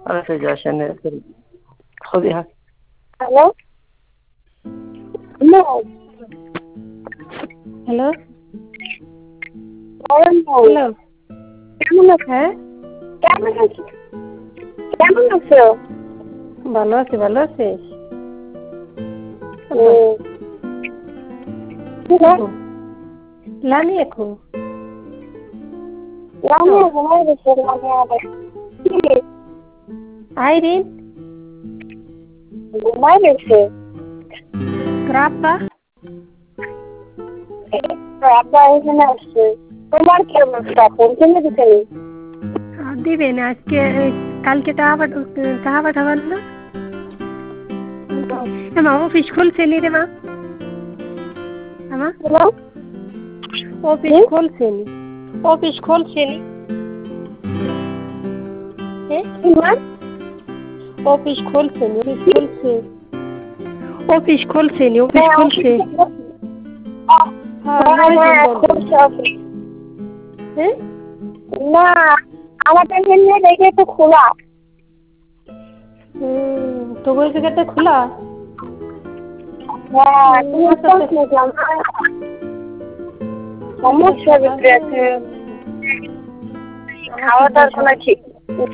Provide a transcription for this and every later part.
আচ্ছা যাসনে হবে হ্যাঁ হ্যালো হ্যালো হ্যালো হ্যালো কেমন আছো? হ্যাঁ কেমন আছো? কেমন আছো? ভালো আছি, ভালো আছিস? লামি এখন লামিয়া ঘুমাই গেছে লামিয়া আইরিন ঘুমাই গেছে রাব্বা আব্বা এখানে আসছে তোমার কি অবস্থা পৌঁছে দিতে দিবে না আজকে কালকে টাকা পাঠাবার না মা অফিস খুলছে নি রে মা আমা অফিস খুলছে নি অফিস খুলছে না আমাদের জন্য দেখে তো খোলা তোমার জায়গাটা খোলা হ্যাঁ তুমি সমস্যা ভিতরে আছে খাওয়া দাওয়ার কোনো ঠিক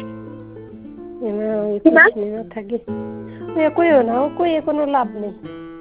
থাকি কইও না কইয়ে কোনো লাভ নেই